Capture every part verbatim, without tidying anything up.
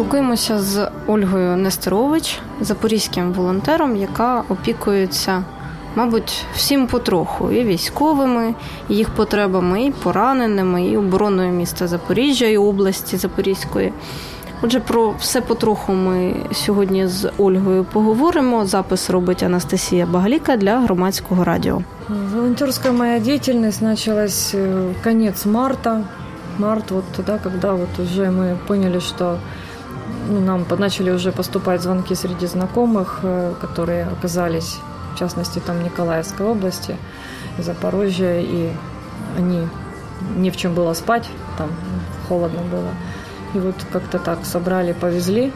Спілкуємося з Ольгою Нестерович, запорізьким волонтером, яка опікується, мабуть, всім потроху. І військовими, і їх потребами, і пораненими, і обороною міста Запоріжжя, і області Запорізької. Отже, про все потроху ми сьогодні з Ольгою поговоримо. Запис робить Анастасія Багаліка для Громадського радіо. Волонтерская моя деятельность началась конец марта. Март, вот тогда, когда вот уже мы поняли, что ну, нам начали уже поступать звонки среди знакомых, которые оказались, в частности, там в Николаевской области, Запорожье, и они не в чем было спать, там холодно было. И вот как-то так собрали, повезли.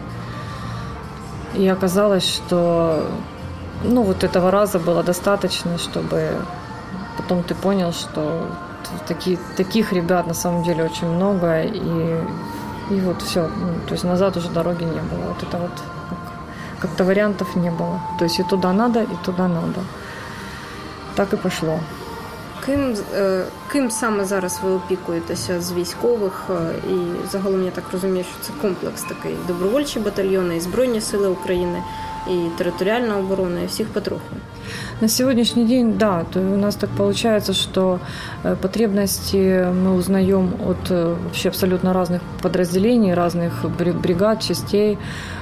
И оказалось, что ну, вот этого раза было достаточно, чтобы потом ты понял, что таки, таких ребят на самом деле очень много. И, и вот все. Ну, то есть назад уже дороги не было. Вот это вот как, как-то вариантов не было. То есть и туда надо, и туда надо. Так и пошло. Ким, ким саме зараз ви опікуєтеся з військових? І загалом я так розумію, що це комплекс такий. Добровольчі батальйони, і Збройні сили України, і територіальна оборона, і всіх потроху. На сегодняшний день, да, то у нас так получается, что потребности мы узнаем от вообще абсолютно разных подразделений, разных бригад, частей.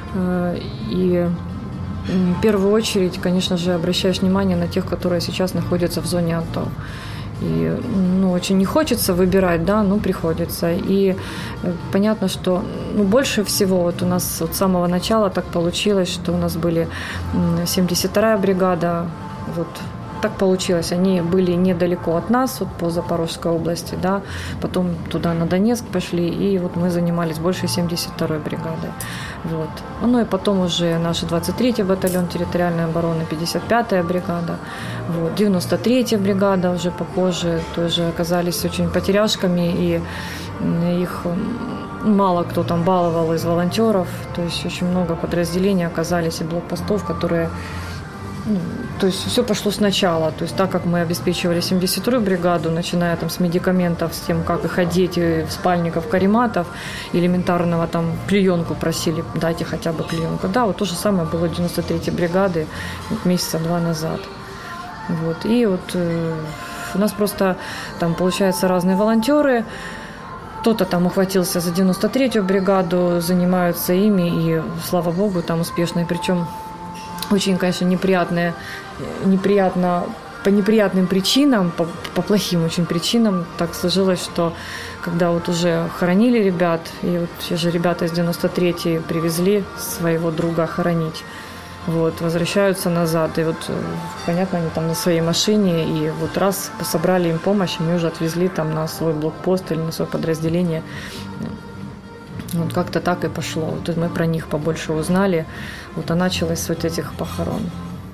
И в первую очередь, конечно же, обращаешь внимание на тех, которые сейчас находятся в зоне АТО. И, ну, очень не хочется выбирать, да, но приходится. И понятно, что ну, больше всего вот у нас вот с самого начала так получилось, что у нас были семьдесят вторая бригада, вот так получилось. Они были недалеко от нас, вот по Запорожской области, да, потом туда на Донецк пошли, и вот мы занимались больше семьдесят второй бригадой. Вот. Ну и потом уже наш двадцать третий батальон территориальной обороны, пятьдесят пятая бригада, вот, девяносто третья бригада уже попозже тоже оказались очень потеряшками, и их мало кто там баловал из волонтеров, то есть очень много подразделений оказались и блокпостов, которые... Ну, то есть все пошло сначала. То есть так как мы обеспечивали семьдесят вторую бригаду, начиная там с медикаментов, с тем, как их одеть, в спальников, карематов, элементарного там клеенку просили, дайте хотя бы клеенку. Да, вот то же самое было в девяносто третьей бригады вот, месяца два назад. Вот. И вот э, у нас просто там получается разные волонтеры. Кто-то там ухватился за девяносто третью бригаду, занимаются ими, и слава богу, там успешно. И причем очень, конечно, неприятное, неприятно, по неприятным причинам, по, по плохим очень причинам так сложилось, что когда вот уже хоронили ребят, и вот те же ребята из девяносто третьей привезли своего друга хоронить, вот, возвращаются назад, и вот, понятно, они там на своей машине, и вот раз собрали им помощь, мы уже отвезли там на свой блокпост или на свое подразделение. Вот как-то так и пошло. Вот мы про них побольше узнали. Вот, а началось с вот этих похорон.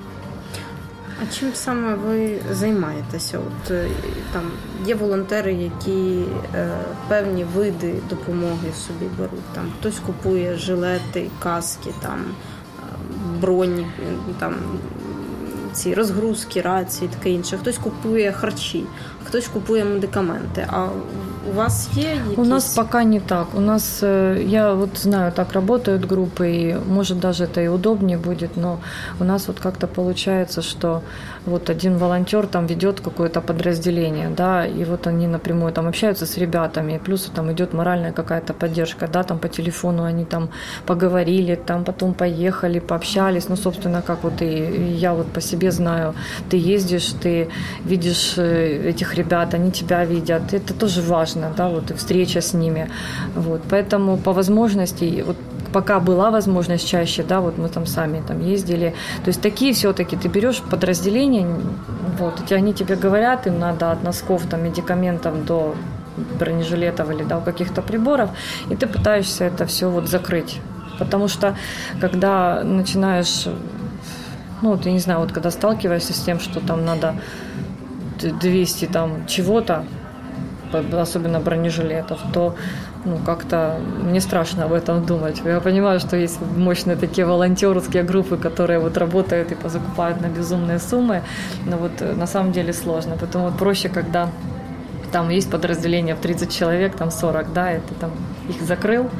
А чим саме ви займаєтеся? От там є волонтери, які е, певні види допомоги собі беруть. Там хтось купує жилети, каски, там броні, там ці розгрузки, рації, таке інше. Хтось купує харчі, хтось купує медикаменти. А у вас є якісь... У нас пока не так. У нас, я вот знаю, так работают группы, и может даже это и удобнее будет, но у нас вот как-то получается, что вот один волонтер там ведет какое-то подразделение, да, и вот они напрямую там общаются с ребятами, плюс там идет моральная какая-то поддержка, да, там по телефону они там поговорили, там потом поехали, пообщались, ну, собственно, как вот и я вот по себе знаю, ты ездишь, ты видишь этих ребят, они тебя видят, это тоже важно, да, вот и встреча с ними, вот, поэтому по возможности, вот пока была возможность чаще, да, вот мы там сами там ездили, то есть такие все-таки ты берешь подразделения, вот, и они тебе говорят, им надо от носков, там, медикаментов до бронежилетов или до каких-то приборов, и ты пытаешься это все вот закрыть, потому что когда начинаешь, ну, вот, я не знаю, вот когда сталкиваешься с тем, что там надо двести там чего-то, особенно бронежилетов, то ну, как-то мне страшно об этом думать. Я понимаю, что есть мощные такие волонтерские группы, которые вот работают и позакупают на безумные суммы, но вот на самом деле сложно. Поэтому вот проще, когда там есть подразделение в тридцать человек, там сорок, да, и ты там их закрыл,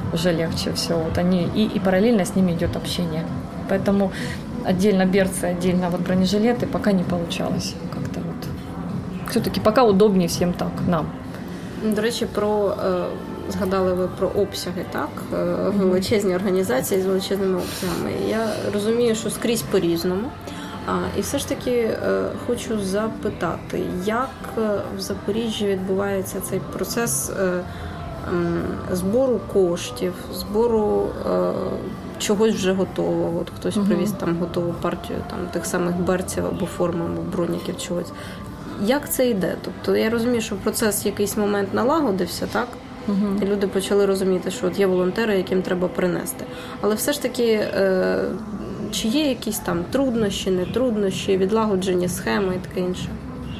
уже легче все. Вот они, и, и параллельно с ними идет общение. Поэтому отдельно берцы, отдельно вот бронежилеты пока не получалось. Как-то вот. Все-таки пока удобнее всем так, нам. До речі, про, згадали ви про обсяги, так? Величезні організації з величезними обсягами. Я розумію, що скрізь по-різному. І все ж таки хочу запитати, як в Запоріжжі відбувається цей процес збору коштів, збору чогось вже готового. От хтось uh-huh. привіз там готову партію там, тих самих берців або форм, або броніків, чогось. Як це йде? Тобто я розумію, що процес в якийсь момент налагодився, так? Uh-huh. І люди почали розуміти, що от є волонтери, яким треба принести. Але все ж таки, е- чи є якісь там труднощі, не труднощі, відлагодження схеми і таке інше?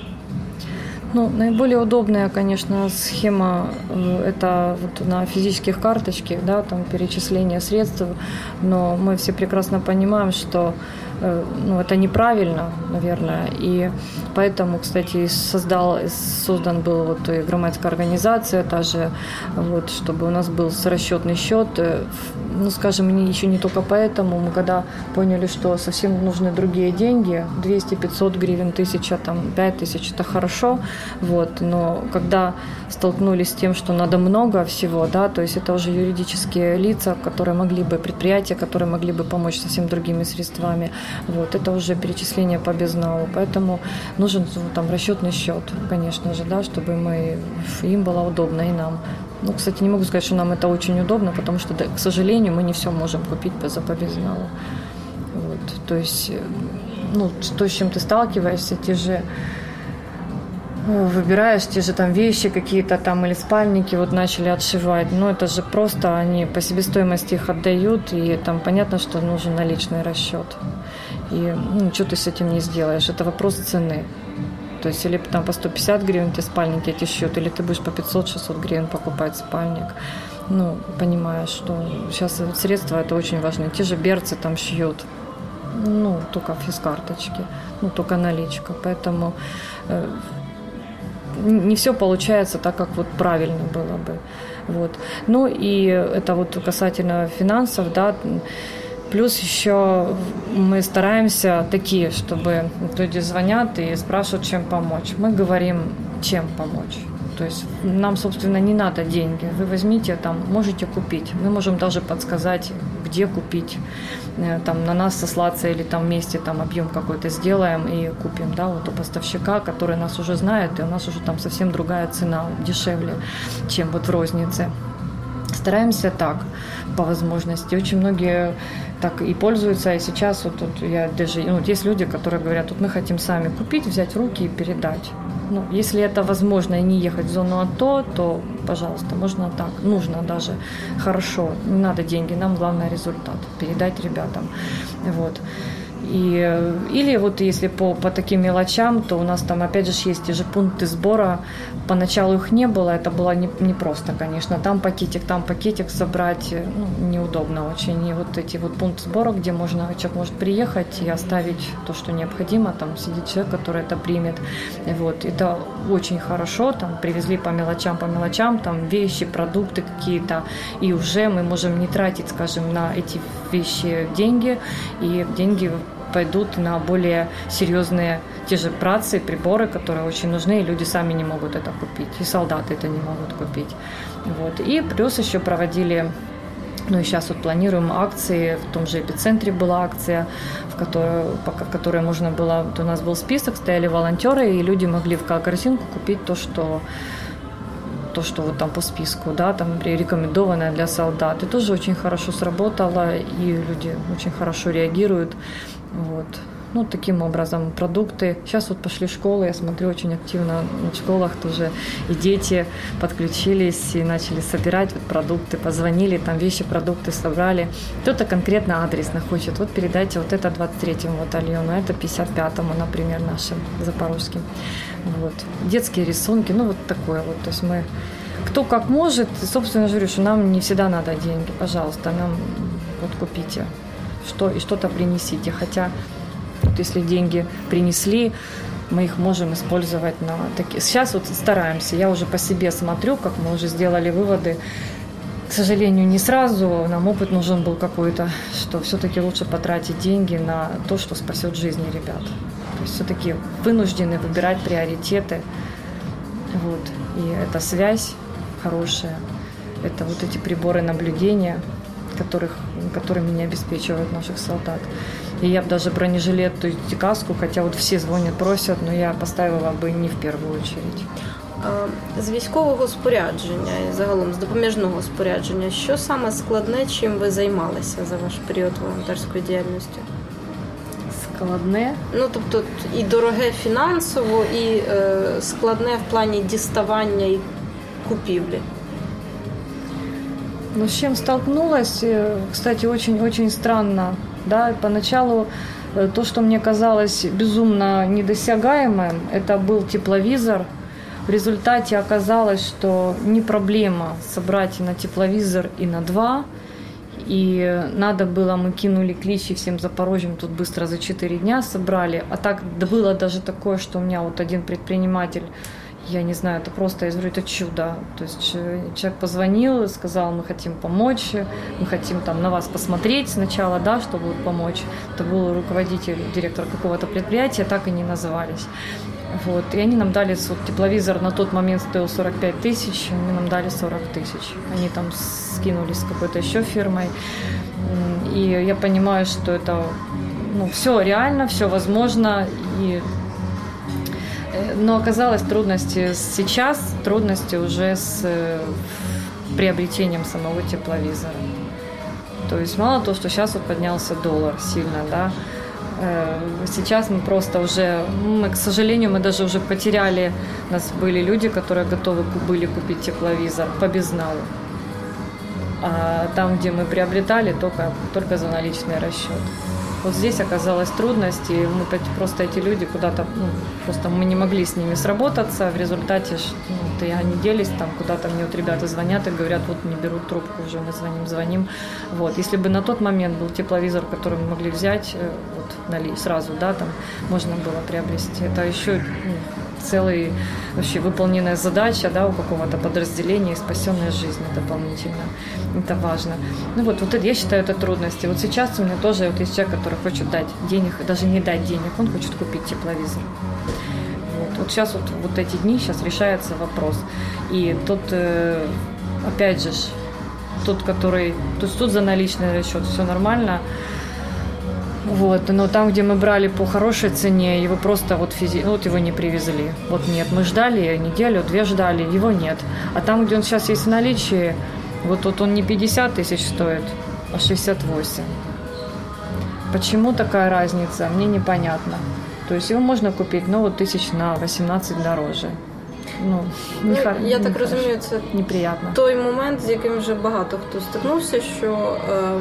Ну, наиболее удобная, конечно, схема – это вот на физических карточках, да, там перечисление средств, но мы все прекрасно понимаем, что ну, это неправильно, наверное, и поэтому, кстати, создал, создан был вот и громадская организация, та же, вот, чтобы у нас был расчетный счет, ну, скажем, еще не только поэтому, мы когда поняли, что совсем нужны другие деньги, двести-пятьсот гривен, тысяча, там, пять тысяч, это хорошо, вот, но когда столкнулись с тем, что надо много всего, да, то есть это уже юридические лица, которые могли бы, предприятия, которые могли бы помочь совсем другими средствами, вот, это уже перечисление по безналу, поэтому нужен там расчетный счет, конечно же, да, чтобы мы, им было удобно и нам. Ну, кстати, не могу сказать, что нам это очень удобно, потому что, да, к сожалению, мы не все можем купить за по безналу. Вот, то есть, ну, то, с чем ты сталкиваешься, те же выбираешь те же там вещи какие-то там или спальники вот начали отшивать, ну это же просто они по себестоимости их отдают, и там понятно, что нужен наличный расчет, и ну, что ты с этим не сделаешь, это вопрос цены. То есть или там по сто пятьдесят гривен тебе спальники эти шьют, или ты будешь по пятьсот-шестьсот гривен покупать спальник. Ну, понимаешь, что сейчас средства это очень важно. Те же берцы там шьют, ну, только физкарточки, ну, только наличка. Поэтому э, не все получается так, как вот правильно было бы. Вот. Ну и это вот касательно финансов, да. Плюс еще мы стараемся такие, чтобы люди звонят и спрашивают, чем помочь. Мы говорим, чем помочь. То есть нам, собственно, не надо деньги. Вы возьмите, там, можете купить. Мы можем даже подсказать, где купить. Там, на нас сослаться или там вместе там, объем какой-то сделаем и купим, да, вот у поставщика, который нас уже знает, и у нас уже там совсем другая цена, дешевле, чем вот в рознице. Стараемся так, по возможности. Очень многие так и пользуются. И сейчас вот, вот я даже, ну, есть люди, которые говорят, вот мы хотим сами купить, взять в руки и передать. Ну, если это возможно и не ехать в зону АТО, то, пожалуйста, можно так. Нужно даже. Хорошо. Не надо деньги, нам главное результат. Передать ребятам. Вот. И, или вот если по, по таким мелочам, то у нас там опять же есть те же пункты сбора. Поначалу их не было, это было не, не просто, конечно. Там пакетик, там пакетик собрать, ну, неудобно очень. И вот эти вот пункты сбора, где можно, человек может приехать и оставить то, что необходимо, там сидит человек, который это примет. Вот. Это очень хорошо, там привезли по мелочам, по мелочам, там вещи, продукты какие-то, и уже мы можем не тратить, скажем, на эти вещи деньги, и деньги пойдут на более серьезные те же працы, приборы, которые очень нужны, и люди сами не могут это купить, и солдаты это не могут купить. Вот. И плюс еще проводили, ну и сейчас вот планируем акции, в том же эпицентре была акция, в которой, в которой можно было, вот у нас был список, стояли волонтеры, и люди могли в корзинку купить то, что то, что вот там по списку, да, там рекомендованное для солдат. И тоже очень хорошо сработало, и люди очень хорошо реагируют. Вот. Ну, таким образом, продукты. Сейчас вот пошли школы, я смотрю, очень активно в школах тоже и дети подключились и начали собирать вот продукты, позвонили, там вещи, продукты собрали. Кто-то конкретно адресно хочет, вот передайте вот это двадцать третьему батальону, это пятьдесят пятому, например, нашим запорожским. Вот. Детские рисунки, ну, вот такое вот. То есть мы, кто как может, собственно, говорю, что нам не всегда надо деньги, пожалуйста, нам вот купите что, и что-то принесите, хотя вот если деньги принесли, мы их можем использовать на такие. Сейчас вот стараемся, я уже по себе смотрю, как мы уже сделали выводы. к сожалению, не сразу. Нам опыт нужен был какой-то, что все-таки лучше потратить деньги на то, что спасет жизни ребят. То есть все-таки вынуждены выбирать приоритеты. Вот. И эта связь хорошая, это вот эти приборы наблюдения, которых, которыми не обеспечивают наших солдат. И я бы даже бронежилет, то есть каску, хотя вот все звонят, просят, но я поставила бы не в первую очередь. З військового спорядження і загалом з допоміжного спорядження, що саме складне, чим ви займалися за ваш період волонтерської діяльності? Складне? Ну, тобто і дороге фінансово, і е, складне в плані діставання і купівлі. Ну, с чем столкнулась, кстати, очень-очень странно. Да? Поначалу то, что мне казалось безумно недосягаемым, это был тепловизор. В результате оказалось, что не проблема собрать и на тепловизор, и на два. И надо было, мы кинули клич, и всем Запорожьем тут быстро за четыре дня собрали. А так было даже такое, что у меня вот один предприниматель, я не знаю, это просто, я говорю, это чудо. То есть человек позвонил, сказал, мы хотим помочь, мы хотим там на вас посмотреть сначала, да, чтобы вот помочь. Это был руководитель, директор какого-то предприятия, так и не назывались. Вот. И они нам дали, вот, тепловизор на тот момент стоил сорок пять тысяч, они нам дали сорок тысяч. Они там скинулись с какой-то еще фирмой. И я понимаю, что это, ну, все реально, все возможно. И... Но оказалось трудности сейчас, трудности уже с приобретением самого тепловизора. То есть мало того, что сейчас вот поднялся доллар сильно, да, сейчас мы просто уже, мы, к сожалению, мы даже уже потеряли, у нас были люди, которые готовы были купить тепловизор по безналу. А там, где мы приобретали, только, только за наличный расчет. Вот здесь оказалась трудность, и мы просто эти люди куда-то, ну, просто мы не могли с ними сработаться. В результате, ну, и они делись, там куда-то мне вот ребята звонят и говорят, вот не берут трубку уже, мы звоним, звоним. Вот. Если бы на тот момент был тепловизор, который мы могли взять, вот, нали, сразу, да, там можно было приобрести. Это еще, ну, целая вообще выполненная задача, да, у какого-то подразделения и спасенная жизнь дополнительно. Это важно. Ну вот, вот это, я считаю, это трудности. Вот сейчас у меня тоже вот есть человек, который хочет дать денег, даже не дать денег, он хочет купить тепловизор. Вот, вот сейчас вот, вот эти дни, сейчас решается вопрос. И тот, э, опять же, тот, который, то есть тут за наличный расчет все нормально. Вот, но там, где мы брали по хорошей цене, его просто вот, физи... вот его не привезли. Вот нет, мы ждали неделю, две ждали, его нет. А там, где он сейчас есть в наличии, вот, вот он не пятьдесят тысяч стоит, а шестьдесят восемь. Почему такая разница, мне непонятно. То есть его можно купить, ну, вот тисяч на вісімнадцять дороже. Ну, ну, не, я не, так розумію, це неприятно. Той момент, з яким вже багато хто стикнувся, що е,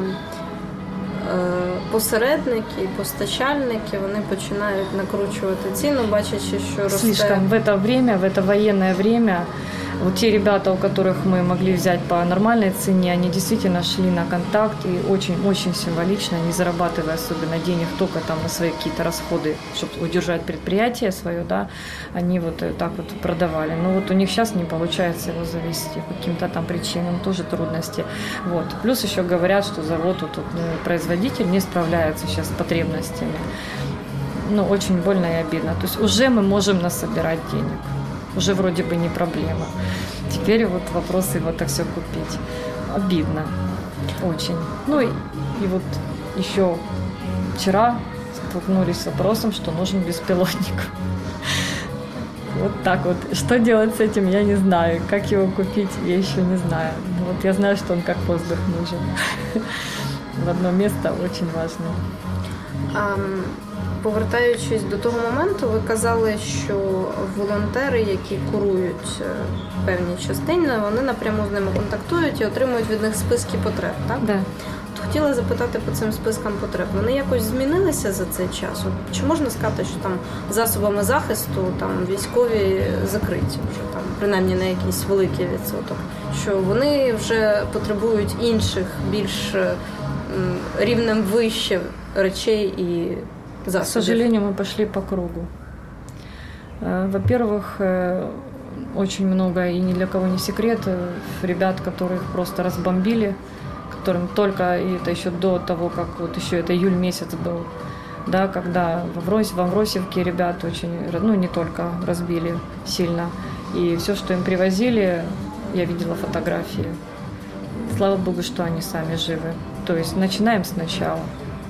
посередники, постачальники, вони починають накручувати ціну, бачачи, що росте. Слишком в это время, в это военное время, вот те ребята, у которых мы могли взять по нормальной цене, они действительно шли на контакт и очень-очень символично, не зарабатывая особенно денег только там на свои какие-то расходы, чтобы удержать предприятие свое, да, они вот так вот продавали. Но вот у них сейчас не получается его завести по каким-то там причинам, тоже трудности. Вот. Плюс еще говорят, что завод, вот, вот, производитель не справляется сейчас с потребностями. Ну, очень больно и обидно. То есть уже мы можем насобирать денег. Уже вроде бы не проблема. Теперь вот вопрос его так все купить. Обидно. Очень. Ну и, и вот еще вчера столкнулись с вопросом, что нужен беспилотник. Вот так вот. Что делать с этим, я не знаю. Как его купить, я еще не знаю. Вот я знаю, что он как воздух нужен. В одно место очень важно. Um... Повертаючись до того моменту, ви казали, що волонтери, які курують певні частини, вони напряму з ними контактують і отримують від них списки потреб, так? Да. Хотіла запитати по цим спискам потреб. Вони якось змінилися за цей час? Чи можна сказати, що там засобами захисту там військові закриті вже там, принаймні на якийсь великий відсоток, що вони вже потребують інших, більш рівнем вище речей і засобів? К сожалению, мы пошли по кругу. Во-первых, очень много, и ни для кого не секрет, ребят, которых просто разбомбили, которым только, и это еще до того, как вот еще это июль месяц был, да, когда в, Аврось, в Авросевке ребят очень, ну не только разбили сильно, и все, что им привозили, я видела фотографии. Слава Богу, что они сами живы. То есть начинаем сначала.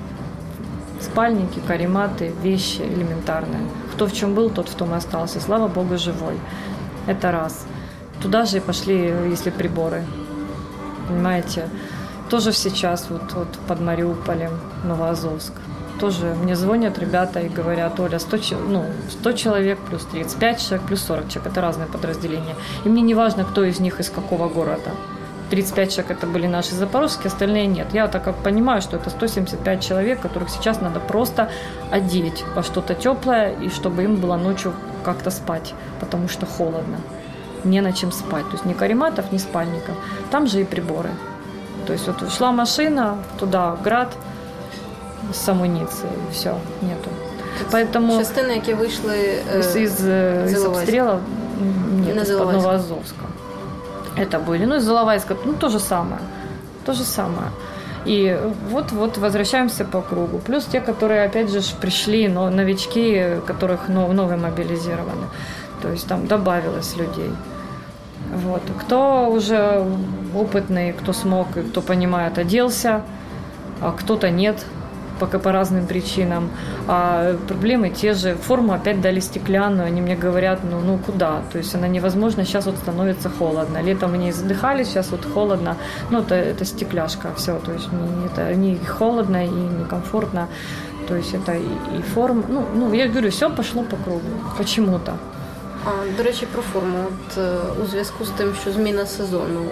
Спальники, карематы, вещи элементарные. Кто в чем был, тот в том и остался. Слава Богу, живой. Это раз. Туда же и пошли, если приборы. Понимаете? Тоже сейчас вот, вот под Мариуполем, Новоазовск. Тоже мне звонят ребята и говорят: Оля, сто, ну, сто человек плюс тридцать пять человек плюс сорок человек. Это разные подразделения. И мне не важно, кто из них из какого города. тридцать пять человек это были наши запорожские, остальные нет. Я так как понимаю, что это сто семьдесят пять человек, которых сейчас надо просто одеть во что-то теплое, и чтобы им было ночью как-то спать, потому что холодно. Не на чем спать. То есть ни карематов, ни спальников. Там же и приборы. То есть вот шла машина, туда град с амуницией, все, нету. Поэтому частини, які вийшли из, из, из обстрелов, нет, из-под Новоазовска. Это были. Ну, из Иловайска, ну, то же самое. То же самое. И вот-вот возвращаемся по кругу. Плюс те, которые, опять же, пришли, но новички, которых новые мобилизированы. То есть там добавилось людей. Вот. Кто уже опытный, кто смог, и кто понимает, оделся, а кто-то нет, пока по разным причинам. А проблемы те же. Форму опять дали стеклянную. Они мне говорят, ну, ну куда? То есть она невозможна. Сейчас вот становится холодно. Летом они задыхались, сейчас вот холодно. Ну, это, это стекляшка. Все. То есть не, это не холодно и не комфортно. То есть это и, и форма. Ну, ну, я говорю, все пошло по кругу. Почему-то. А, до речі, про форму. От, у зв'язку з тим, що зміна сезону,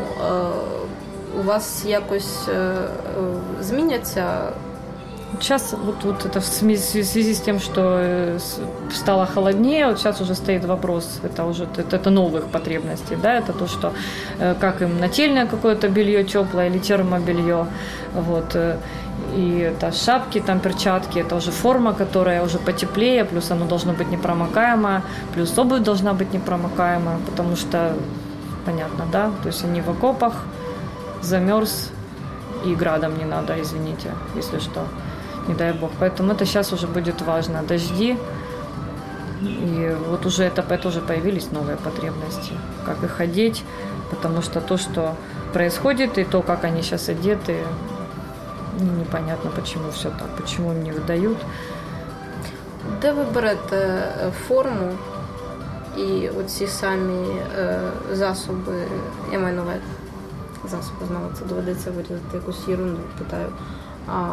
у вас якось зміняться? Сейчас вот, вот это в связи с тем, что стало холоднее, вот сейчас уже стоит вопрос, это уже это, это новых потребностей, да, это то, что как им нательное какое-то белье теплое или термобелье, вот, и это шапки, там перчатки, это уже форма, которая уже потеплее, плюс оно должно быть непромокаемое, плюс обувь должна быть непромокаемая, потому что, понятно, да, то есть они в окопах, замерз, и градом не надо, извините, если что. Не дай бог. Поэтому это сейчас уже будет важно. Дожди. И вот уже это, это уже появились новые потребности. Как их одеть. Потому что то, что происходит, и то, как они сейчас одеты, непонятно, почему все так. Почему им не выдают. Де ви берете форму і оці самі е, засоби, я маю на увазі засоби, знову це доведеться вирізати якусь ерунду, питаю. А,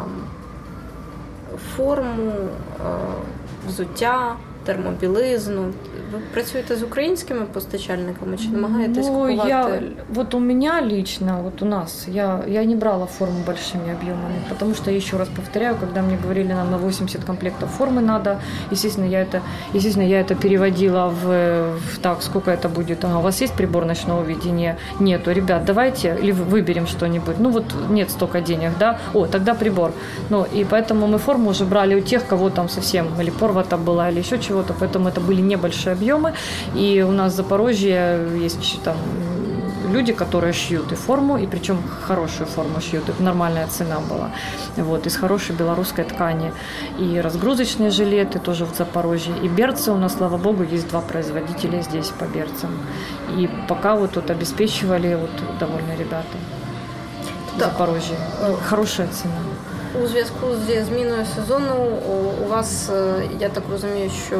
форму, взуття, термобілизну. Ви працюєте з українськими постачальниками чи намагаєтесь ну, купувати? Я, вот у меня лично, вот у нас, я, я не брала форму большими объемами, потому что, еще раз повторяю, когда мне говорили, нам на восемьдесят комплектов формы надо, естественно, я это, естественно, я это переводила в, в так, сколько это будет, ага, у вас есть прибор ночного видения? Нету, ребят, давайте, или выберем что-нибудь, ну вот нет столько денег, да, о, тогда прибор, ну и поэтому мы форму уже брали у тех, кого там совсем, или порвата была, или еще чего-то, поэтому это были небольшие объемы, и у нас в Запорожье есть там люди, которые шьют и форму, и причем хорошую форму шьют, это нормальная цена была, вот, из хорошей белорусской ткани, и разгрузочные жилеты тоже в Запорожье, и берцы у нас, слава богу, есть два производителя здесь по берцам, и пока вот тут обеспечивали вот довольно ребята в да. Запорожье, хорошая цена. У зв'язку зі зміною сезону у вас, я так розумію, що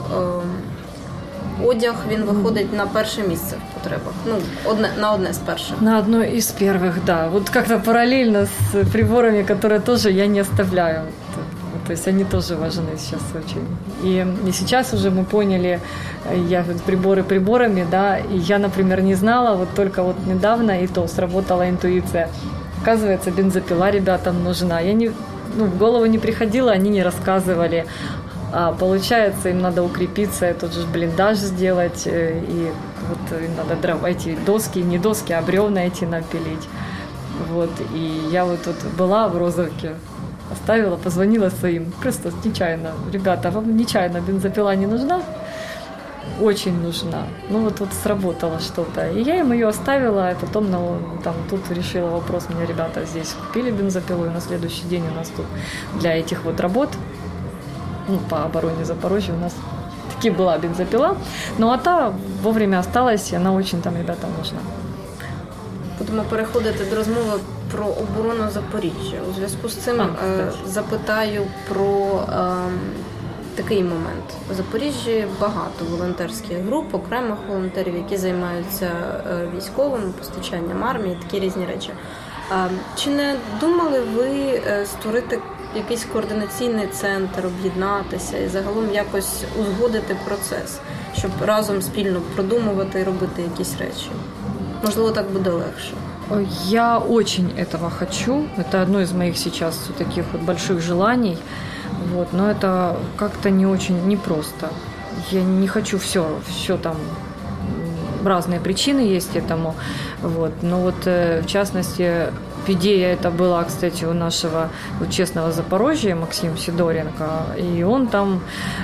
е, одяг, він виходить на перше місце в потребах. Ну, одне, на одне з перших. На одно из первых, да. Вот как-то параллельно с приборами, которые тоже я не оставляю. То есть они тоже важны сейчас очень. И, и сейчас уже мы поняли, я приборы приборами, да, и я, например, не знала, вот только вот недавно, и то сработала интуиция. Оказывается, бензопила ребятам нужна. Я не, ну, в голову не приходила, они не рассказывали. А получается, им надо укрепиться, тот же блиндаж сделать, и вот им надо дрова, эти доски, не доски, а бревна эти напилить. Вот, и я вот тут была в Розовке, оставила, позвонила своим, просто нечаянно. Ребята, вам нечаянно бензопила не нужна? очень нужна. Ну вот, вот сработало что-то. И я им ее оставила, и потом ну, там, тут решила вопрос. Мне ребята здесь купили бензопилу, и на следующий день у нас тут для этих вот работ, ну, по обороне Запорожья у нас таки была бензопила. Ну а та вовремя осталась, и она очень там ребятам нужна. Будемо переходити до розмови про оборону Запоріжжя. У зв'язку з цим а, е, запитаю про е, такий момент. У Запоріжжі багато волонтерських груп, окремих волонтерів, які займаються е, військовим, постачанням армії, такі різні речі. Е, чи не думали ви е, створити якийсь координаційний центр, об'єднатися і загалом якось узгодити процес, щоб разом спільно продумувати і робити якісь речі? Можливо, так буде легше. Я очень этого хочу. Это одно из моих сейчас таких вот больших желаний. Вот. Но это как-то не очень непросто. Я не хочу все, все там, разные причины есть этому. Вот. Но вот в частности, идея это была, кстати, у нашего вот, честного Запорожья, Максим Сидоренко. И он там,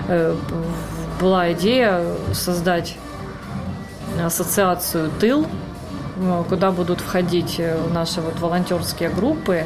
была идея создать ассоциацию «Тыл», куда будут входить наши вот волонтерские группы.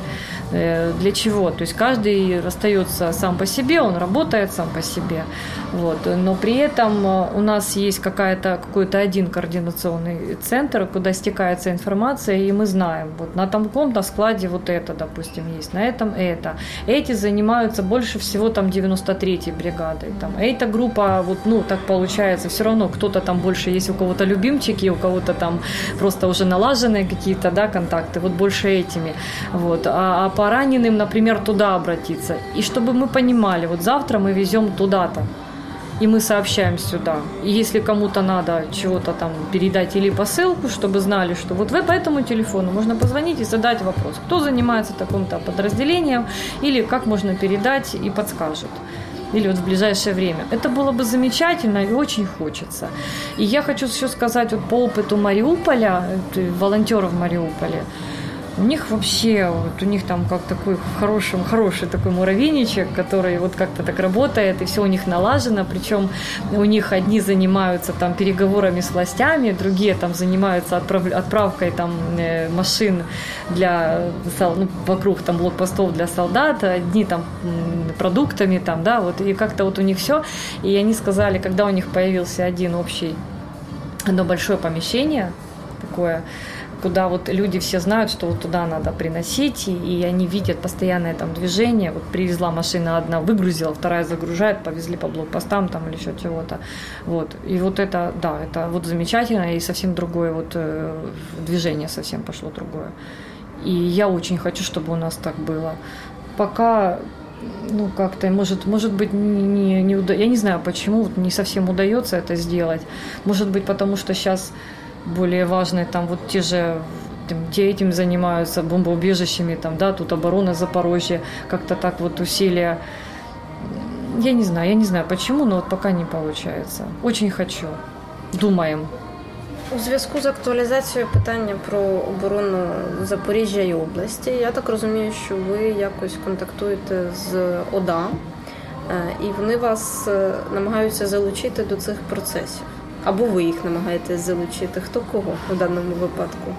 Для чего? То есть каждый остается сам по себе, он работает сам по себе. Вот. Но при этом у нас есть какая-то, какой-то один координационный центр, куда стекается информация, и мы знаем, вот на таком-то складе вот это, допустим, есть, на этом это. Эти занимаются больше всего там девяносто третьей бригадой. Там. Эта группа, вот, ну, так получается, все равно кто-то там больше есть, у кого-то любимчики, у кого-то там просто уже налаженные какие-то, да, контакты, вот больше этими. Вот. А, а по раненым, например, туда обратиться. И чтобы мы понимали, вот завтра мы везем туда-то, и мы сообщаем сюда. И если кому-то надо чего-то там передать или посылку, чтобы знали, что вот вы по этому телефону можно позвонить и задать вопрос, кто занимается таким-то подразделением, или как можно передать, и подскажет. Или вот в ближайшее время. Это было бы замечательно и очень хочется. И я хочу еще сказать вот по опыту Мариуполя, волонтеров в Мариуполе. У них вообще, вот у них там как такой хороший, хороший такой муравейничек, который вот как-то так работает, и все у них налажено, причем у них одни занимаются там переговорами с властями, другие там занимаются отправ, отправкой там машин для, ну, вокруг там блокпостов для солдат, одни там продуктами там, да, вот, и как-то вот у них все, и они сказали, когда у них появился один общий, одно большое помещение такое, куда вот люди все знают, что вот туда надо приносить, и, и они видят постоянное там движение. Вот привезла машина одна, выгрузила, вторая загружает, повезли по блокпостам там или еще чего-то. Вот. И вот это, да, это вот замечательно, и совсем другое вот э, движение совсем пошло другое. И я очень хочу, чтобы у нас так было. Пока, ну, как-то, может, может быть, не, не, не уда... я не знаю, почему вот не совсем удается это сделать. Может быть, потому что сейчас более важные там вот те же, там, те этим занимаются бомбоубежищами, там, да, тут оборона Запорожья, как-то так вот усилия. Я не знаю, я не знаю почему, но вот пока не получается. Очень хочу. Думаем. У зв'язку з актуалізацією питання про оборону Запоріжжя і області, я так розумію, що ви якось контактуєте з ОДА, і вони вас намагаються залучити до цих процесів. Або ви їх намагаєтесь залучити? Хто кого у даному випадку?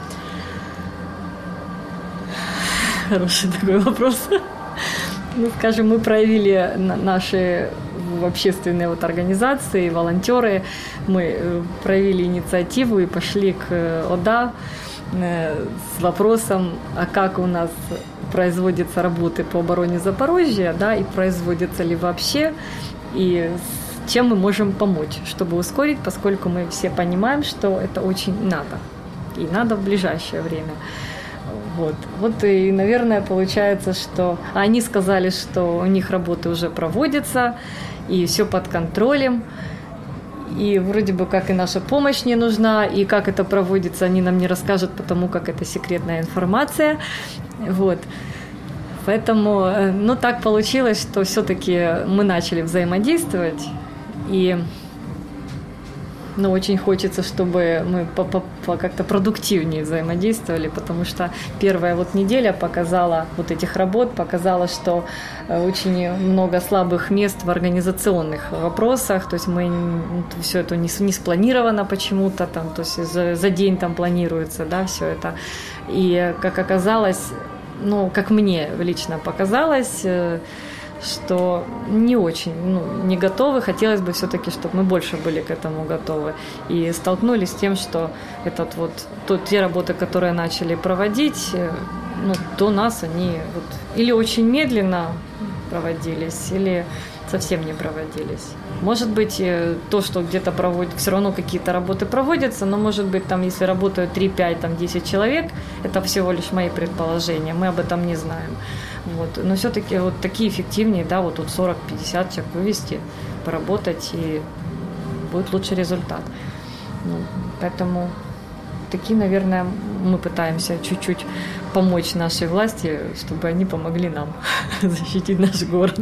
Хороший такой вопрос. Ну, скажем, мы проявили наши общественные вот организации, волонтеры, мы проявили инициативу и пошли к ОДА с вопросом, а как у нас производятся работы по обороне Запорожья, да, и производятся ли вообще, и чем мы можем помочь, чтобы ускорить, поскольку мы все понимаем, что это очень надо. И надо в ближайшее время. Вот. Вот и, наверное, получается, что они сказали, что у них работы уже проводятся, и все под контролем. И вроде бы как и наша помощь не нужна, и как это проводится, они нам не расскажут, потому как это секретная информация. Вот. Поэтому, ну, так получилось, что все-таки мы начали взаимодействовать. И но очень хочется, чтобы мы по- по- по- как-то продуктивнее взаимодействовали, потому что первая вот неделя показала, вот этих работ показала, что очень много слабых мест в организационных вопросах, то есть мы все это не, не спланировано почему-то, там, то есть за, за день там планируется, да, все это. И как оказалось, ну, как мне лично показалось, что не очень, ну, не готовы. Хотелось бы все-таки, чтобы мы больше были к этому готовы. И столкнулись с тем, что этот вот, то, те работы, которые начали проводить, ну, до нас они вот или очень медленно проводились, или совсем не проводились. Может быть, то, что где-то проводят, все равно какие-то работы проводятся, но, может быть, там, если работают три, пять, там, десять человек, это всего лишь мои предположения, мы об этом не знаем. Вот. Но все-таки вот такие эффективнее, да, вот тут сорок-пятьдесят человек вывести, поработать, и будет лучший результат. Ну, поэтому такие, наверное, мы пытаемся чуть-чуть помочь нашей власти, чтобы они помогли нам защитить наш город.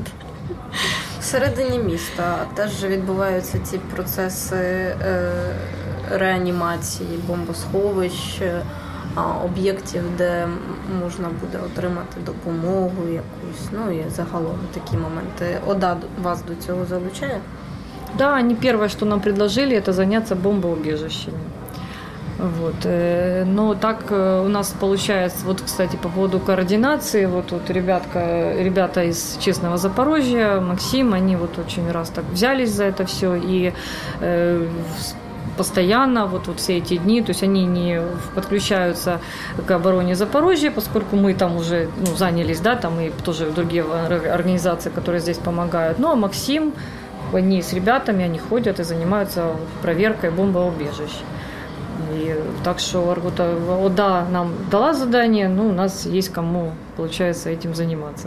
Всередині міста теж відбуваються ці процеси е, реанімації, бомбосховищ, е, об'єктів, де можна буде отримати допомогу якусь, ну і загалом такі моменти. ОДА вас до цього залучає? Да, они первое, что нам предложили, это заняться бомбоубежищами. Вот. Но так у нас получается, вот, кстати, по поводу координации, вот, вот ребятка, ребята из Честного Запорожья, Максим, они вот очень раз так взялись за это все и э, постоянно вот, вот все эти дни, то есть они не подключаются к обороне Запорожья, поскольку мы там уже ну, занялись, да, там и тоже другие организации, которые здесь помогают. Ну, а Максим, они с ребятами, они ходят и занимаются проверкой бомбоубежищ. И так что ОДА нам дала задание, ну, у нас есть кому, получается, этим заниматься.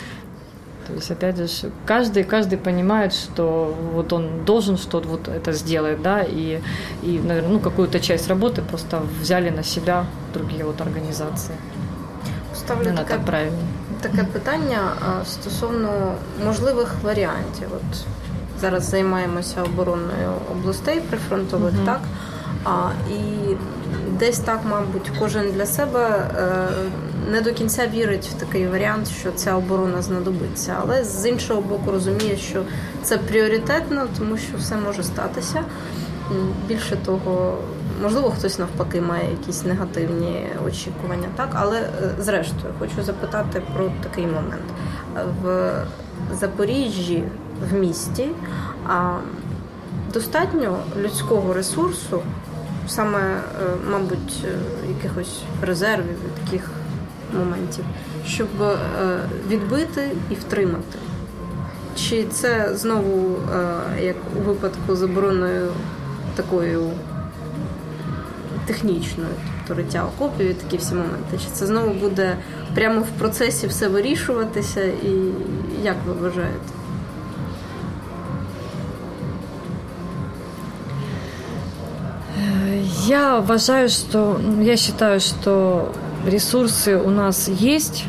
То есть, опять же, каждый, каждый понимает, что вот он должен что-то вот это сделать, да, и, и, наверное, ну, какую-то часть работы просто взяли на себя другие вот организации. Ставлю таке, так правильно. таке питання стосовно можливих варіантів. От зараз займаємося обороною областей прифронтових, угу. так? А, і десь так, мабуть, кожен для себе е, не до кінця вірить в такий варіант, що ця оборона знадобиться. Але з іншого боку розуміє, що це пріоритетно, тому що все може статися. Більше того, можливо, хтось навпаки має якісь негативні очікування. Так? Але зрештою, хочу запитати про такий момент. В Запоріжжі, в місті, а, достатньо людського ресурсу, саме, мабуть, якихось резервів, таких моментів, щоб відбити і втримати. Чи це знову, як у випадку з обороною такою технічною, тобто риття окопів і такі всі моменти, чи це знову буде прямо в процесі все вирішуватися, і як ви вважаєте? Я уважаю, что, я считаю, что ресурсы у нас есть.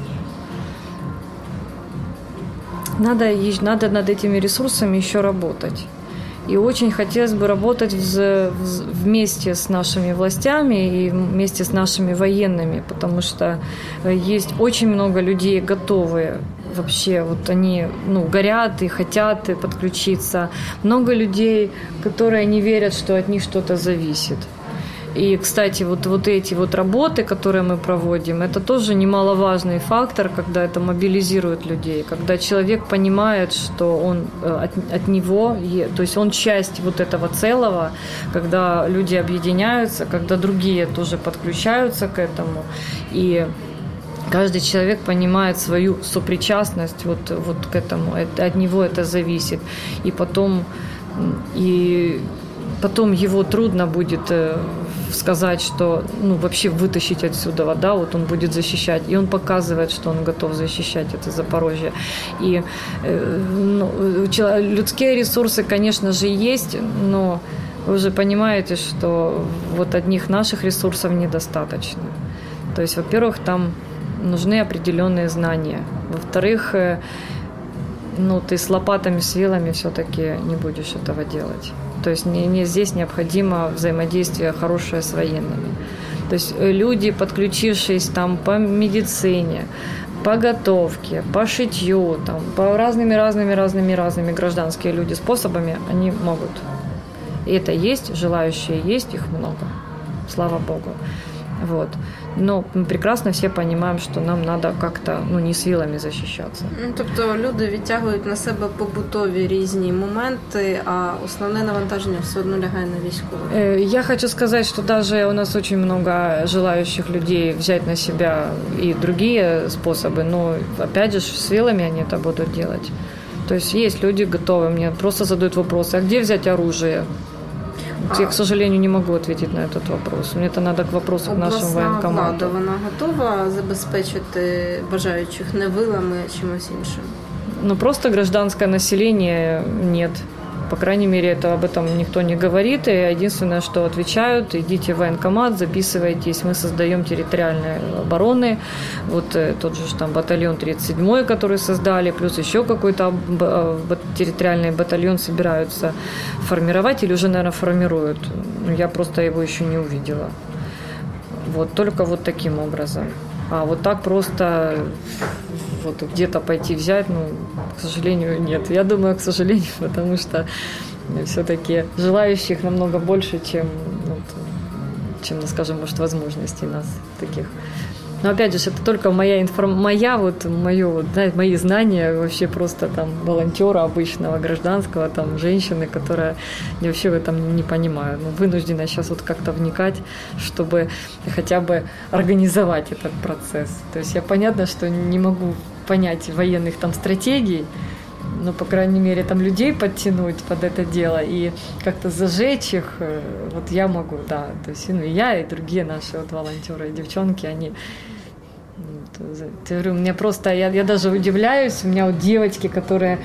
Надо, надо над этими ресурсами еще работать. И очень хотелось бы работать вместе с нашими властями и вместе с нашими военными, потому что есть очень много людей, готовые вообще, вот они, ну, горят и хотят подключиться. Много людей, которые не верят, что от них что-то зависит. И, кстати, вот, вот эти вот работы, которые мы проводим, это тоже немаловажный фактор, когда это мобилизирует людей, когда человек понимает, что он от, от него, то есть он часть вот этого целого, когда люди объединяются, когда другие тоже подключаются к этому, и каждый человек понимает свою сопричастность вот, вот к этому, от него это зависит, и потом, и потом его трудно будет сказать, что, ну, вообще вытащить отсюда, да, вот он будет защищать, и он показывает, что он готов защищать это Запорожье. И ну, людские ресурсы, конечно же, есть, но вы уже понимаете, что вот одних наших ресурсов недостаточно. То есть, во-первых, там нужны определенные знания. Во-вторых, ну, ты с лопатами, с вилами все-таки не будешь этого делать. То есть не, не здесь необходимо взаимодействие хорошее с военными. То есть люди, подключившись там по медицине, по готовке, по шитью, там, по разными-разными-разными-разными гражданские люди способами, они могут. И это есть, желающие есть, их много. Слава Богу. Вот. Но мы прекрасно все понимаем, що нам треба як-то, ну, не силами захищатися. Ну, тобто люди відтягують на себе побутові різні моменти, а основне навантаження все одно лягає на військових. Я хочу сказать, что даже у нас очень много желающих людей взять на себя и другие способы, но опять же с силами они это будут делать. То есть есть люди готовы, мне просто задают вопросы, а где взять оружие? А. Я, к сожалению, не могу ответить на этот вопрос. Мне это надо к вопросу к нашим воєнкоматам. Влада, вона готова забезпечити бажаючих не вилами, а чимось іншим? Ну, просто гражданское население нет. По крайней мере, это об этом никто не говорит. И единственное, что отвечают, идите в военкомат, записывайтесь, мы создаем территориальные обороны. Вот тот же там батальон тридцать седьмой, который создали, плюс еще какой-то территориальный батальон собираются формировать или уже, наверное, формируют. Я просто его еще не увидела. Вот только вот таким образом. А вот так просто вот где-то пойти взять, ну, к сожалению, нет. Я думаю, к сожалению, потому что все-таки желающих намного больше, чем, вот, чем, скажем, может, возможностей нас таких. Но опять же, это только моя информ... моя вот, моё, вот, знаете, мои знания вообще просто там волонтера обычного, гражданского, там женщины, которая я вообще в этом не понимаю. Ну, вынуждена сейчас вот как-то вникать, чтобы хотя бы организовать этот процесс. То есть я понятно, что не могу понять военных там стратегий, но, по крайней мере, там людей подтянуть под это дело и как-то зажечь их, вот я могу, да. То есть, ну, и я, и другие наши вот волонтеры и девчонки, они... Я говорю, у меня просто... Я, я даже удивляюсь, у меня вот девочки, которые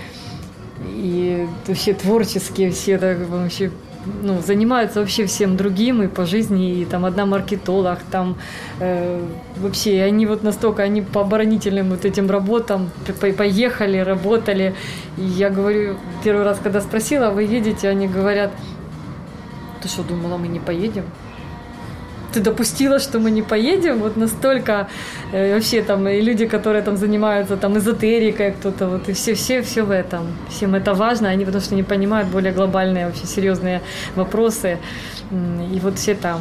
и вообще творческие все, так, вообще... Ну, занимаются вообще всем другим и по жизни, и там одна маркетолог, там э, вообще они вот настолько, они по оборонительным вот этим работам поехали, работали. И я говорю, первый раз, когда спросила, вы едете, они говорят, ты что, думала, мы не поедем? Ты допустила, что мы не поедем? Вот настолько э, вообще там и люди, которые там занимаются там эзотерикой, кто-то вот и все, все, все в этом. Всем это важно, они потому что не понимают более глобальные вообще серьезные вопросы. И вот все там.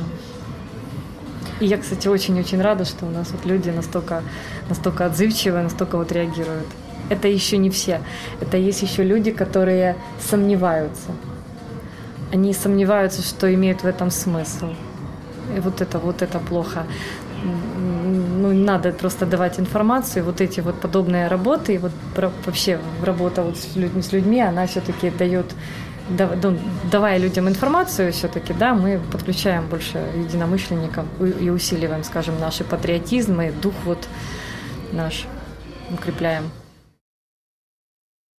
И я, кстати, очень-очень рада, что у нас вот люди настолько, настолько отзывчивые, настолько вот реагируют. Это еще не все. Это есть еще люди, которые сомневаются. Они сомневаются, что имеют в этом смысл. И вот это, вот это плохо. Ну, надо просто давать информацию. Вот эти вот подобные работы, и вот вообще работа вот с людьми, с людьми, она все-таки дает, давая людям информацию, все-таки, да, мы подключаем больше единомышленников и усиливаем, скажем, наш патриотизм и дух вот наш укрепляем.